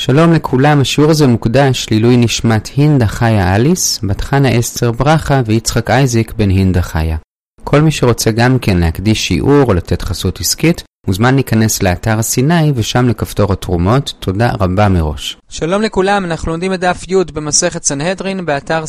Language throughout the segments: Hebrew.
שלום לכולם, השיעור הזה מוקדש לעילוי נשמת הינדה חיה אליס, בת חנה אסתר ברכה ויצחק אייזיק בן הינדה חיה. כל מי שרוצה גם כן להקדיש שיעור או לתת חסות עסקית, מוזמן להיכנס לאתר סיני ושם לכפתור התרומות. תודה רבה מראש. שלום לכולם, אנחנו לומדים את דף י' במסכת סנהדרין באתר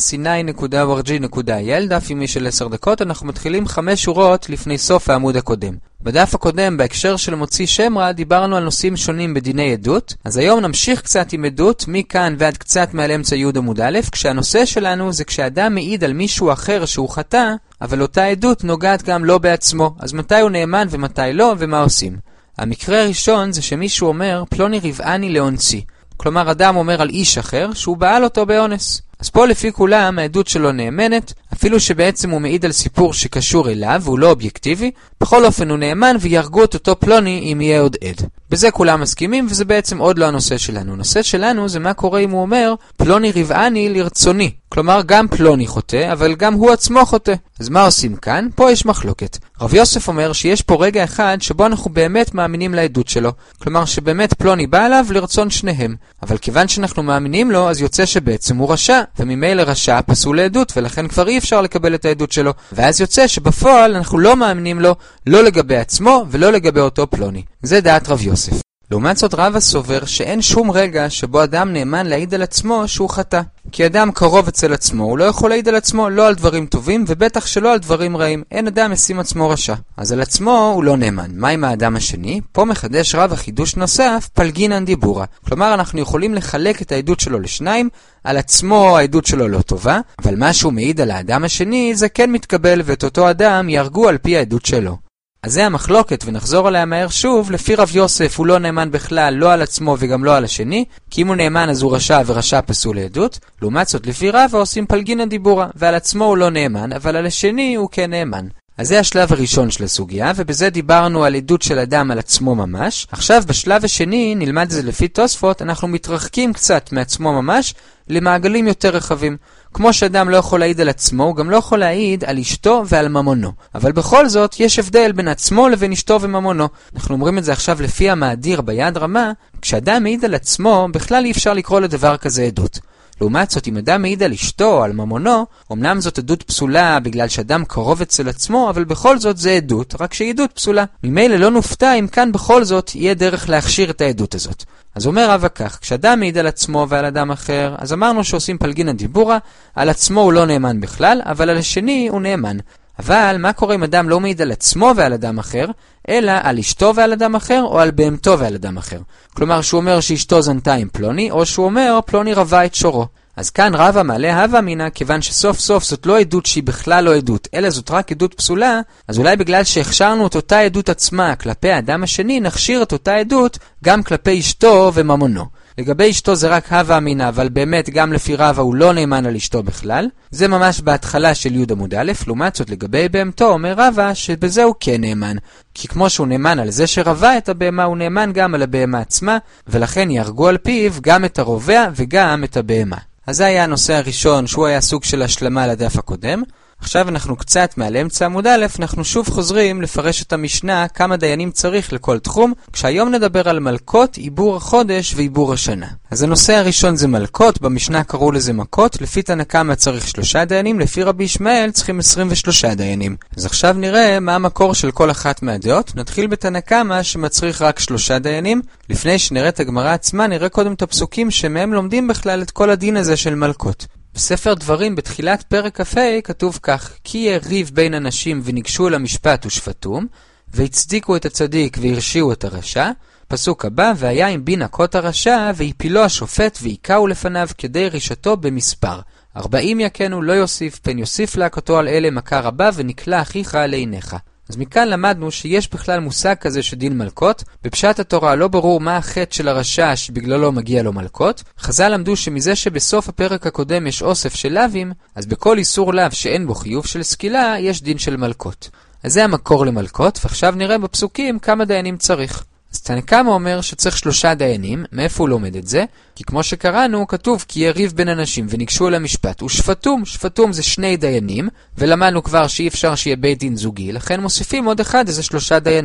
sinai.org.il, דף יומי של 10 דקות. אנחנו מתחילים 5 שורות לפני סוף העמוד הקודם. בדף הקודם, בהקשר של מוציא שם רע, דיברנו על נושאים שונים בדיני עדות. אז היום נמשיך קצת עם עדות, מכאן ועד קצת מעל אמצע י' עמוד א', כשהנושא שלנו זה כשאדם מעיד על מישהו אחר שהוא חטא, אבל אותה עדות נוגעת גם לא בעצמו. אז מתי הוא נאמן ומתי לא, ומה עושים? המקרה הראשון זה שמישהו אומר, פלוני רבעני לאונסי. כלומר, אדם אומר על איש אחר שהוא בעל אותו באונס. אז פה לפי כולם העדות שלו נאמנת, אפילו שבעצם הוא מעיד על סיפור שקשור אליו והוא לא אובייקטיבי, בכל אופן הוא נאמן וירגו את אותו פלוני אם יהיה עוד עד. בזה כולם מסכימים, וזה בעצם עוד לא הנושא שלנו. הנושא שלנו זה מה קורה אם הוא אומר פלוני רבעני לרצוני. כלומר גם פלוני חוטא, אבל גם הוא עצמו חוטא. אז מה עושים כאן? פה יש מחלוקת. רב יוסף אומר שיש פה רגע אחד שבו אנחנו באמת מאמינים לעדות שלו. כלומר שבאמת פלוני בא עליו לרצון שניהם. אבל כיוון שאנחנו מאמינים לו, אז יוצא שבעצם הוא רשע. וממילא רשע פסול לעדות, ולכן כבר אי אפשר לקבל את העדות שלו. ואז יוצא שבפועל אנחנו לא מאמינים לו, לא לגבי עצמו ולא לגבי אותו פלוני. זה דעת רב יוסף. לעומת זאת רבא סובר שאין שום רגע שבו אדם נאמן להעיד על עצמו שהוא חטא. כי אדם קרוב אצל עצמו, הוא לא יכול להעיד על עצמו לא על דברים טובים ובטח שלא על דברים רעים. אין אדם ישים עצמו רשע. אז על עצמו הוא לא נאמן. מה עם האדם השני? פה מחדש רבא חידוש נוסף, פלגינן דיבורה. כלומר אנחנו יכולים לחלק את העדות שלו לשניים. על עצמו העדות שלו לא טובה, אבל מה שהוא מעיד על האדם השני זה כן מתקבל, ואת אותו אדם ירגו על פי העדות שלו. אז זה המחלוקת, ונחזור עליה מהר שוב. לפי רב יוסף הוא לא נאמן בכלל, לא על עצמו וגם לא על השני, כי אם הוא נאמן אז הוא רשע, ורשע פסול לעדות. לעומת זאת לפי רבא עושים פלגינן דיבורה, ועל עצמו הוא לא נאמן, אבל על השני הוא כן נאמן. אז זה השלב הראשון של הסוגיה, ובזה דיברנו על עדות של אדם על עצמו ממש. עכשיו בשלב השני, נלמד את זה לפי תוספות, אנחנו מתרחקים קצת מעצמו ממש למעגלים יותר רחבים. כמו שאדם לא יכול להעיד על עצמו, הוא גם לא יכול להעיד על אשתו ועל ממונו. אבל בכל זאת יש הבדל בין עצמו לבין אשתו וממונו. אנחנו אומרים את זה עכשיו לפי המאדיר ביד רמה, כשאדם מעיד על עצמו, בכלל אי אפשר לקרוא לדבר כזה עדות. לעומת זאת, אם אדם מעיד על אשתו או על ממונו, אמנם זאת עדות פסולה בגלל שאדם קרוב אצל עצמו, אבל בכל זאת זה עדות, רק שהיא עדות פסולה. ממילא לא נופתע אם כאן בכל זאת יהיה דרך להכשיר את העדות הזאת. אז אומר רבא כך, כשאדם מעיד על עצמו ועל אדם אחר, אז אמרנו שעושים פלגינן דיבורה, על עצמו הוא לא נאמן בכלל, אבל על השני הוא נאמן. אבל מה קורה אם אדם לא מעיד על עצמו ועל אדם אחר, אלא על אשתו ועל אדם אחר, או על בהמתו ועל אדם אחר? כלומר שהוא אומר שאשתו זנתה עם פלוני, או שהוא אומר פלוני רבה את שורו. אז כאן רבא מעלה הווה מינה, כיוון שסוף סוף זאת לא עדות שהיא בכלל לא עדות, אלא זאת רק עדות פסולה, אז אולי בגלל שהכשרנו את אותה עדות עצמה כלפי האדם השני, נכשיר את אותה עדות גם כלפי אשתו וממונו. לגבי אשתו זה רק הווה מינה, אבל באמת גם לפי רבא הוא לא נאמן על אשתו בכלל. זה ממש בהתחלה של י' עמוד א'. לעומת זאת לגבי בהמתו אומר רבא שבזה הוא כן נאמן. כי כמו שהוא נאמן על זה שרבע את הבהמה, הוא נאמן גם על הבהמה עצמה, ולכן ירגו על פיו גם את הרובע וגם את הבהמה. אז זה היה הנושא הראשון, שהוא היה סוג של השלמה לדף הקודם. עכשיו אנחנו קצת מעל אמצע עמוד א', אנחנו שוב חוזרים לפרש את המשנה כמה דיינים צריך לכל תחום, כשהיום נדבר על מלכות, עיבור החודש ועיבור השנה. אז הנושא הראשון זה מלכות, במשנה קראו לזה מכות, לפי תנא קמא צריך 3 דיינים, לפי רבי ישמעאל צריכים 23 דיינים. אז עכשיו נראה מה המקור של כל אחת מהדעות. נתחיל בתנא קמא שמצריך רק 3 דיינים. לפני שנראה את הגמרא עצמה, נראה קודם את הפסוקים שמהם לומדים בכלל את כל הדין הזה של מלכות. בספר דברים בתחילת פרק כ"ה כתוב כך: כי יהיה ריב בין אנשים וניגשו אל המשפט ושפטום, והצדיקו את הצדיק והרשיעו את הרשע. פסוק הבא: והיה עם בין הכות הרשע והפילו השופט ויקעו לפניו כדי רשתו במספר. 40 יקנו לא יוסיף, פן יוסיף להכותו על אלה מכה רבה ונקלה אחיך לעיניך. אז מכאן למדנו שיש בכלל מושג כזה שדין מלכות. בפשט התורה לא ברור מה החטא של הרשע שבגללו מגיע לו מלכות. חז"ל למדו שמזה שבסוף הפרק הקודם יש אוסף של לאווים, אז בכל איסור לאו שאין בו חיוב של סקילה יש דין של מלכות. אז זה המקור למלכות, ועכשיו נראה בפסוקים כמה דיינים צריך. אז תנא קמא אומר שצריך 3 דיינים. מאיפה הוא לומד את זה? כי כמו שקראנו, כתוב כי יהיה ריב בין אנשים וניגשו אל המשפט ושפטום. שפטום זה 2 דיינים, ולמדנו כבר שאי אפשר שיהיה בית דין זוגי, לכן מוסיפים עוד אחד, איזה 3 דיינים.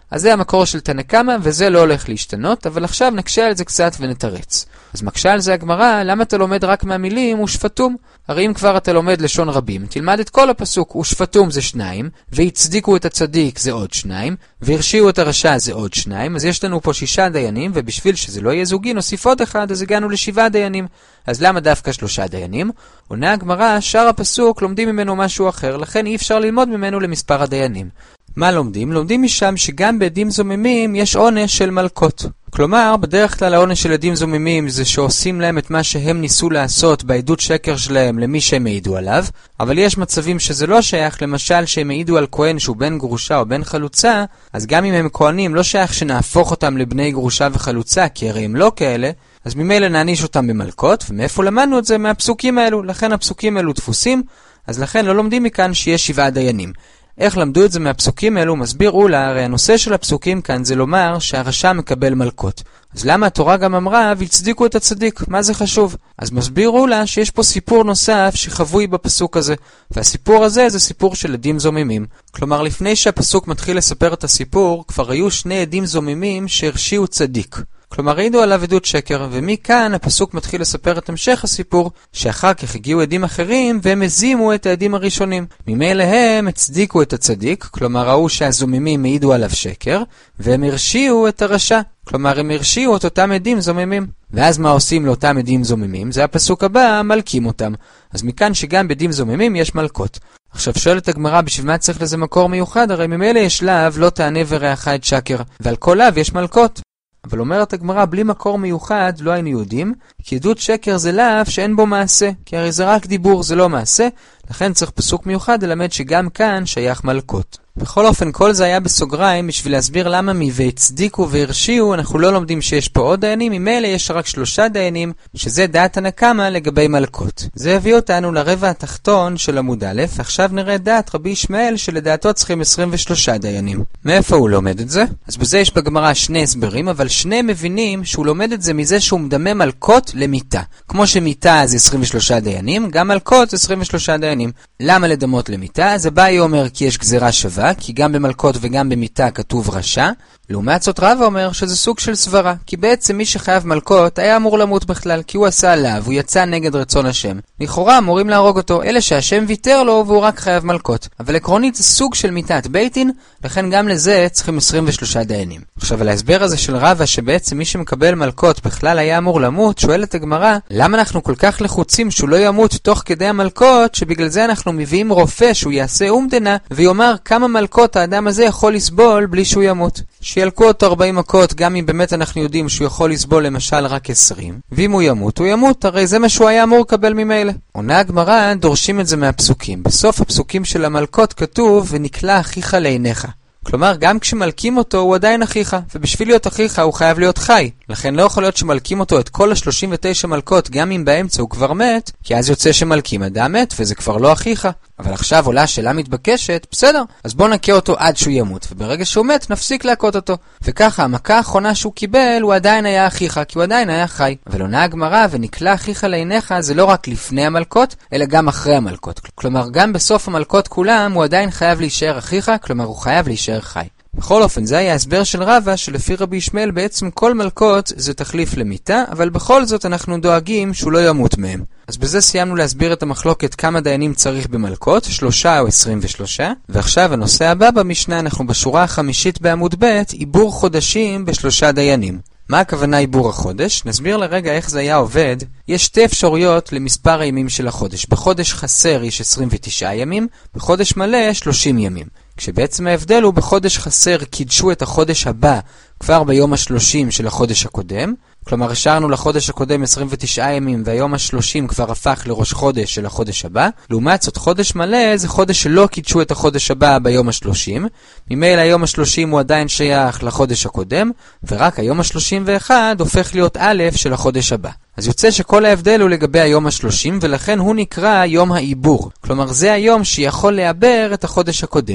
אז זה המקור של תנא קמא, וזה לא הולך להשתנות, אבל עכשיו נקשה על זה קצת ונתרץ. אז מקשה על זה הגמרא, למה אתה לומד רק מהמילים ושפטום? הרי אם כבר אתה לומד לשון רבים, תלמד את כל הפסוק, ושפטום זה 2, והצדיקו את הצדיק זה עוד 2, והרשיעו את הרשע זה עוד 2, אז יש לנו פה 6 דיינים, ובשביל שזה לא יהיה זוגי נוסיף עוד 1, אז הגענו ל7 דיינים. אז למה דווקא 3 דיינים? עונה הגמרא, שאר הפסוק לומדים ממנו משהו אחר, לכן אי אפשר ללמוד ממנו למספר הדיינים. מה לומדים? לומדים משם שגם בעדים זוממים יש עונש של מלכות. כלומר, בדרך כלל העונש של עדים זוממים זה שעושים להם את מה שהם ניסו לעשות בעדות שקר שלהם למי שהם העידו עליו, אבל יש מצבים שזה לא שייך, למשל שהם העידו על כהן שהוא בן גרושה או בן חלוצה, אז גם אם הם כהנים לא שייך שנהפוך אותם לבני גרושה וחלוצה, כי הרי הם לא כאלה, אז ממילא נעניש אותם במלכות, ומאיפה למדנו את זה? מהפסוקים האלו, לכן הפסוקים האלו דפוסים, אז לכן לא לומדים מכאן שיש 7 דיינים. איך למדו את זה מהפסוקים האלו? מסביר אולה, הרי הנושא של הפסוקים כאן זה לומר שהרשע מקבל מלכות. אז למה התורה גם אמרה והצדיקו את הצדיק? מה זה חשוב? אז מסביר אולה שיש פה סיפור נוסף שחבוי בפסוק הזה, והסיפור הזה זה סיפור של עדים זוממים. כלומר, לפני שהפסוק מתחיל לספר את הסיפור, כבר היו 2 עדים זוממים שהרשיעו צדיק. כלומר, העידו עליו עדות שקר, ומכאן הפסוק מתחיל לספר את המשך הסיפור, שאחר כך הגיעו עדים אחרים והם הזימו את העדים הראשונים. ממילא הם הצדיקו את הצדיק, כלומר ראו שהזוממים העידו עליו שקר, והם הרשיעו את הרשע, כלומר הם הרשיעו את אותם עדים זוממים. ואז מה עושים לאותם עדים זוממים? זה הפסוק הבא, מלכים אותם. אז מכאן שגם בעדים זוממים יש מלכות. עכשיו שואלת הגמרא, בשביל מה צריך לזה מקור מיוחד? הרי ממילא יש לאו, לא תענה ורעך את שקר, ועל כל לאו יש מלכות. אבל אומרת הגמרא, בלי מקור מיוחד לא היינו יודעים, כי עדות שקר זה לאו שאין בו מעשה, כי הרי זה רק דיבור, זה לא מעשה, לכן צריך פסוק מיוחד ללמד שגם כאן שייך מלכות. בכל אופן, כל זה היה בסוגריים בשביל להסביר למה והצדיקו והרשיעו, אנחנו לא לומדים שיש פה עוד דיינים, ממילא יש רק 3 דיינים, שזה דעת תנא קמא לגבי מלכות. זה הביא אותנו לרבע התחתון של עמוד א', ועכשיו נראה דעת רבי ישמעאל שלדעתו צריכים 23 דיינים. מאיפה הוא לומד את זה? אז בזה יש בגמרא 2 הסברים, אבל 2 מבינים שהוא לומד את זה מזה שהוא מדמה מלכות למיתה. כמו שמיתה זה 23 דיינים, גם מלכות זה 23 דיינים. למה לדמות למיתה? אז הבאי אומר כי יש גזירה שווה, כי גם במלכות וגם במיתה כתוב רשע. לעומת זאת רבא אומר שזה סוג של סברה, כי בעצם מי שחייב מלכות היה אמור למות בכלל, כי הוא עשה עליו, הוא יצא נגד רצון השם. לכאורה אמורים להרוג אותו, אלה שהשם ויתר לו והוא רק חייב מלכות. אבל עקרונית זה סוג של מיתת ביתין, לכן גם לזה צריכים 23 דיינים. עכשיו על ההסבר הזה של רבא שבעצם מי שמקבל מלכות בכלל היה אמור למות, שואלת הגמרא, למה אנחנו כל כך לחוצים שהוא לא ימות תוך כדי המלכות, שבגלל זה אנחנו מביאים רופא שהוא יעשה אומדנה ויאמר כמה מלכות האדם הזה יכול לסבול בלי שהוא ימות. שילקו אותו 40 מכות, גם אם באמת אנחנו יודעים שהוא יכול לסבול למשל רק 20, ואם הוא ימות, הוא ימות, הרי זה מה שהוא היה אמור לקבל ממילא. עונה הגמרא, דורשים את זה מהפסוקים. בסוף הפסוקים של המלכות כתוב, ונקלע אחיך לעיניך. כלומר, גם כשמלכים אותו הוא עדיין אחיך, ובשביל להיות אחיך הוא חייב להיות חי. לכן לא יכול להיות שמלכים אותו את כל ה-39 מלכות, גם אם באמצע הוא כבר מת, כי אז יוצא שמלכים אדם מת, וזה כבר לא אחיך. אבל עכשיו עולה שאלה מתבקשת, בסדר, אז בוא נקה אותו עד שהוא ימות, וברגע שהוא מת נפסיק להכות אותו. וככה, המכה האחרונה שהוא קיבל, הוא עדיין היה אחיך, כי הוא עדיין היה חי. אבל עונה הגמרא, ונקלע אחיך לעיניך, זה לא רק לפני המלכות, אלא גם אחרי המלכות. כלומר, גם בסוף המלכות כולם, הוא עדיין חייב להישאר אחיך, כלומר, הוא חייב להישאר חי. בכל אופן, זה היה הסבר של רבא, שלפי רבי ישמעאל בעצם כל מלכות זה תחליף למיתה, אבל בכל זאת אנחנו דואגים שהוא לא ימות מהם. אז בזה סיימנו להסביר את המחלוקת כמה דיינים צריך במלכות, 3 או 23, ועכשיו הנושא הבא במשנה, אנחנו בשורה החמישית בעמוד ב', עיבור חודשים ב3 דיינים. מה הכוונה עיבור החודש? נסביר לרגע איך זה היה עובד. יש 2 אפשרויות למספר הימים של החודש. בחודש חסר יש 29 ימים, בחודש מלא 30 ימים. כשבעצם ההבדל הוא בחודש חסר קידשו את החודש הבא כבר ביום ה-30 של החודש הקודם, כלומר השארנו לחודש הקודם 29 ימים והיום ה-30 כבר הפך לראש חודש של החודש הבא. לעומת זאת חודש מלא זה חודש שלא קידשו את החודש הבא ביום ה-30, ממילא היום ה-30 הוא עדיין שייך לחודש הקודם, ורק היום ה-31 הופך להיות א' של החודש הבא. אז יוצא שכל ההבדל הוא לגבי היום ה-30 ולכן הוא נקרא יום העיבור, כלומר זה היום שיכול לעבר את החודש הקודם.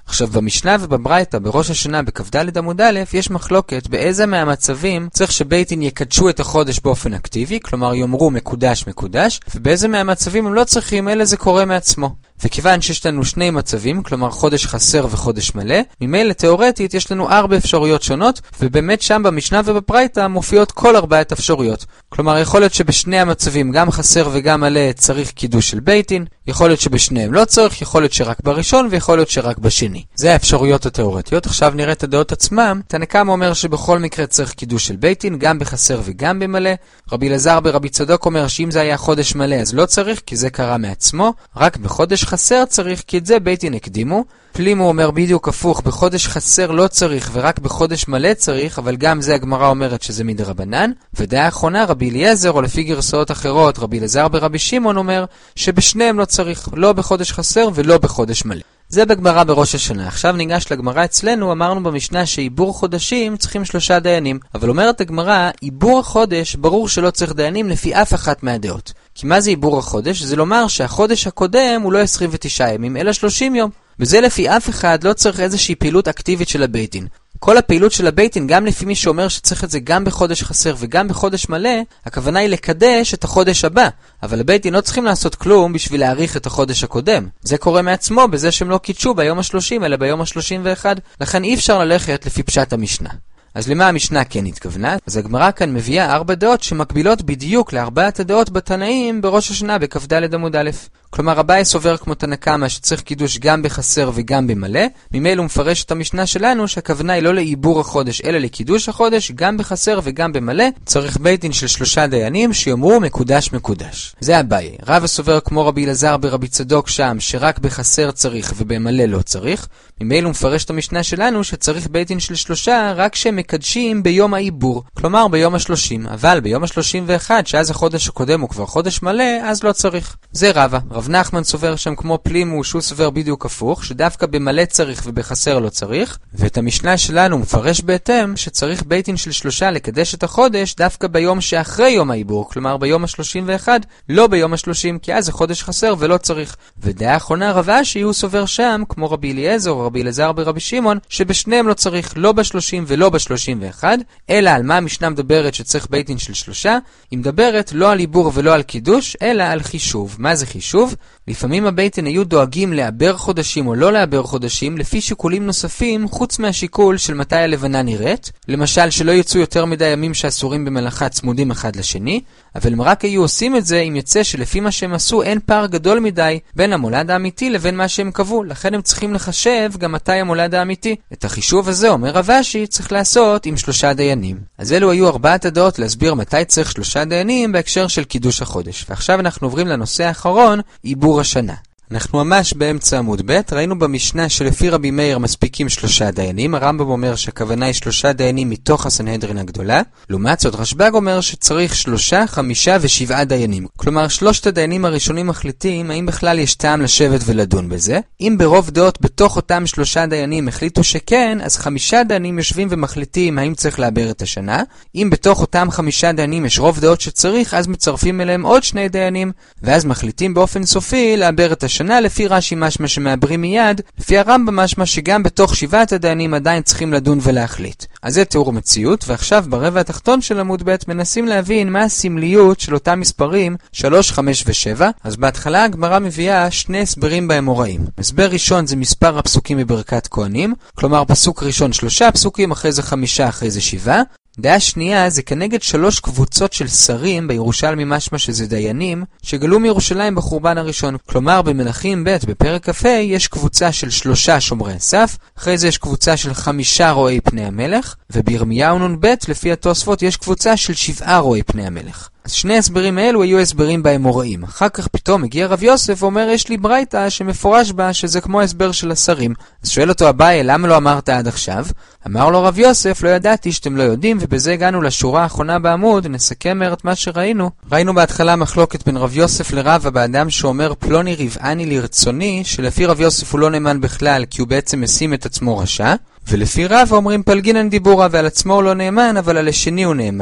עכשיו במשנה ובברייתא בראש השנה בכ"ד עמוד א' יש מחלוקת באיזה מהמצבים צריך שבית דין יקדשו את החודש באופן אקטיבי, כלומר יאמרו מקודש מקודש, ובאיזה מהמצבים הם לא צריכים, אלא זה קורה מעצמו. וכיוון שיש לנו שני מצבים, כלומר חודש חסר וחודש מלא, ממילא תיאורטית יש לנו 4 אפשרויות שונות, ובאמת שם במשנה ובברייתא מופיעות כל 4 אפשרויות. כלומר יכול להיות שבשני המצבים גם חסר וגם מלא צריך קידוש של בית דין, יכול להיות שבשניהם לא צריך, יכול להיות שרק בראשון ויכול להיות שרק בשני. זה האפשרויות התיאורטיות. עכשיו נראה את הדעות עצמם. תנא קמא אומר שבכל מקרה צריך קידוש של בית דין, גם בחסר וגם במלא. רבי אלעזר ברבי צדוק אומר שאם זה היה חודש מלא אז לא צריך, כי זה קרה מעצמו. רק בחודש חסר צריך, כי את זה בית דין הקדימו. פלימו אומר בדיוק הפוך, בחודש חסר לא צריך ורק בחודש מלא צריך, אבל גם זה הגמרא אומרת שזה מדרבנן. ודעה אחרונה רבי אליעזר, או לפי גרסאות אחרות רבי אלעזר ברבי שמעון אומר שבשניהם לא צריך, לא בחודש חסר ולא בחודש מלא. זה בגמרא בראש השנה. עכשיו ניגש לגמרא אצלנו. אמרנו במשנה שעיבור חודשים צריכים 3 דיינים, אבל אומרת הגמרא, עיבור החודש ברור שלא צריך דיינים לפי אף אחת מהדעות. כי מה זה עיבור החודש? זה לומר שהחודש הקודם הוא לא 29 ימים אלא 30 יום, וזה לפי אף אחד לא צריך איזושהי פעילות אקטיבית של הבית דין. כל הפעילות של הבית דין, גם לפי מי שאומר שצריך את זה גם בחודש חסר וגם בחודש מלא, הכוונה היא לקדש את החודש הבא. אבל הבית דין לא צריכים לעשות כלום בשביל להאריך את החודש הקודם. זה קורה מעצמו בזה שהם לא קידשו ביום ה-30 אלא ביום ה-31. לכן אי אפשר ללכת לפי פשט המשנה. אז למה המשנה כן התכוונה? אז הגמרא כאן מביאה 4 דעות שמקבילות בדיוק ל4 הדעות בתנאים בראש השנה בכ"ד עמוד א'. כלומר אביי סובר כמו תנא קמא שצריך קידוש גם בחסר וגם במלא. ממילא הוא מפרש את המשנה שלנו שהכוונה היא לא לעיבור החודש אלא לקידוש החודש, גם בחסר וגם במלא צריך בית דין של 3 דיינים שיאמרו מקודש מקודש. זה אביי. רבא סובר כמו רבי אלעזר ברבי צדוק שם שרק בחסר צריך ובמלא לא צריך. ממילא הוא מפרש את המשנה שלנו שצריך בית דין של 3 רק שהם מקדשים ביום העיבור, כלומר ביום ה-30, אבל ביום ה-31 שאז החודש הקודם הוא כבר חודש מלא אז לא צריך. זה רבא. רב נחמן סובר שם כמו פלימו שהוא סובר בדיוק הפוך, שדווקא במלא צריך ובחסר לא צריך, ואת המשנה שלנו מפרש בהתאם שצריך בית דין של 3 לקדש את החודש דווקא ביום שאחרי יום העיבור, כלומר ביום ה-31, לא ביום ה-30, כי אז החודש חסר ולא צריך. ודעה אחרונה רב אשי הוא סובר שם כמו רבי אליעזר או רבי אלעזר ברבי שמעון שבשניהם לא צריך, לא ב-30 ולא ב-31, אלא על מה המשנה מדברת שצריך בית דין של 3? היא מדברת לא על עיבור ולא על קידוש אלא על חישוב. מה זה חישוב? לפעמים הבית דין היו דואגים לעבר חודשים או לא לעבר חודשים לפי שיקולים נוספים חוץ מהשיקול של מתי הלבנה נראית, למשל שלא יצאו יותר מדי ימים שאסורים במלאכה צמודים אחד לשני, אבל הם רק היו עושים את זה אם יצא שלפי מה שהם עשו אין פער גדול מדי בין המולד האמיתי לבין מה שהם קבעו, לכן הם צריכים לחשב גם מתי המולד האמיתי. את החישוב הזה אומר רב אשי צריך לעשות עם 3 דיינים. אז אלו היו 4 הדעות להסביר מתי צריך 3 דיינים בהקשר של קידוש החודש. ועכשיו אנחנו עוברים לנושא האחרון, עיבור השנה. אנחנו ממש באמצע עמוד ב'. ראינו במשנה שלפי רבי מאיר מספיקים 3 דיינים. הרמב"ם אומר שהכוונה היא 3 דיינים מתוך הסנהדרין הגדולה. לעומת זאת רשב"ג אומר שצריך 3, 5 ו7 דיינים. כלומר 3 הדיינים הראשונים מחליטים האם בכלל יש טעם לשבת ולדון בזה. אם ברוב דעות בתוך אותם 3 דיינים החליטו שכן, אז 5 דיינים יושבים ומחליטים האם צריך לעבר את השנה. אם בתוך אותם 5 דיינים יש רוב דעות שצריך, אז מצרפים אליהם עוד 2 דיינים, ואז מחליטים באופן סופי לעבר את השנה. לפי רש"י משמע שמעברים מיד, לפי הרמב"ם משמע שגם בתוך 7 הדיינים עדיין צריכים לדון ולהחליט. אז זה תיאור מציאות, ועכשיו ברבע התחתון של עמוד ב' מנסים להבין מה הסמליות של אותם מספרים 3, 5 ו7. אז בהתחלה הגמרא מביאה 2 הסברים באמוראים. הסבר ראשון זה מספר הפסוקים בברכת כהנים, כלומר פסוק ראשון 3 פסוקים, אחרי זה 5, אחרי זה 7. דעה שנייה זה כנגד 3 קבוצות של שרים, בירושלמי משמע שזה דיינים, שגלו מירושלים בחורבן הראשון. כלומר במלכים ב' בפרק כ"ה יש קבוצה של 3 שומרי הסף, אחרי זה יש קבוצה של 5 רואי פני המלך, ובירמיהו נ"ב לפי התוספות יש קבוצה של 7 רואי פני המלך. אז 2 הסברים האלו היו הסברים באמוראים. אחר כך פתאום הגיע רב יוסף ואומר יש לי ברייתא שמפורש בה שזה כמו הסבר של השרים. אז שואל אותו אביי למה לא אמרת עד עכשיו? אמר לו רב יוסף לא ידעתי שאתם לא יודעים, ובזה הגענו לשורה האחרונה בעמוד. נסכם את מה שראינו. ראינו בהתחלה מחלוקת בין רב יוסף לרבא באדם שאומר פלוני רבעני לרצוני, שלפי רב יוסף הוא לא נאמן בכלל כי הוא בעצם משים את עצמו רשע, ולפי רבא אומרים פלגינן דיבורה, ועל עצמו הוא לא נאמן אבל על השני הוא נאמן.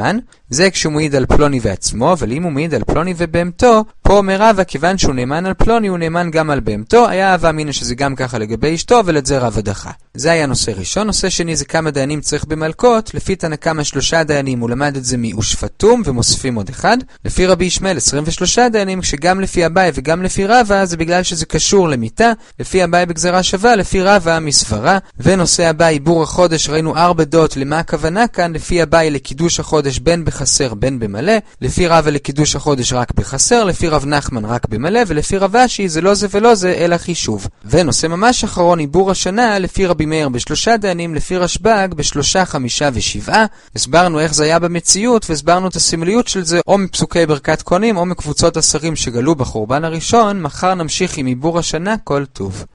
זה כשהוא מעיד על פלוני ועצמו, אבל אם הוא מעיד על פלוני ובהמתו, פה אומר רבא, כיוון שהוא נאמן על פלוני, הוא נאמן גם על בהמתו, היה הווה אמינא שזה גם ככה לגבי אשתו, ולאת זה רבא דחה. זה היה נושא ראשון. נושא שני זה כמה דיינים צריך במלכות. לפי תנא קמא 3 דיינים, הוא למד את זה ושפטום, ומוספים עוד אחד. לפי רבי ישמעאל 23 דיינים, כשגם לפי אביי וגם לפי רבא, זה בגלל שזה קשור למיתה. לפי אביי בגזרה שווה, לפי רבא מסברה. ונושא הבא, עיבור החודש, ראינו 4 דעות למה הכוונה כאן. לפי אביי לקידוש החודש בין בחסר בין במלא, לפי רבא לקידוש החודש רק בחסר, לפי רב נחמן רק במלא, ולפי רב אשי זה לא זה ולא זה אלא חישוב. ונושא ממש אחרון, עיבור השנה, לפי רבי מאיר ב3 דיינים, לפי רשב"ג ב3, 5 ו7. הסברנו איך זה היה במציאות, והסברנו את הסמליות של זה או מפסוקי ברכת כהנים או מקבוצות השרים שגלו בחורבן הראשון. מחר נמשיך עם עיבור השנה. כל טוב.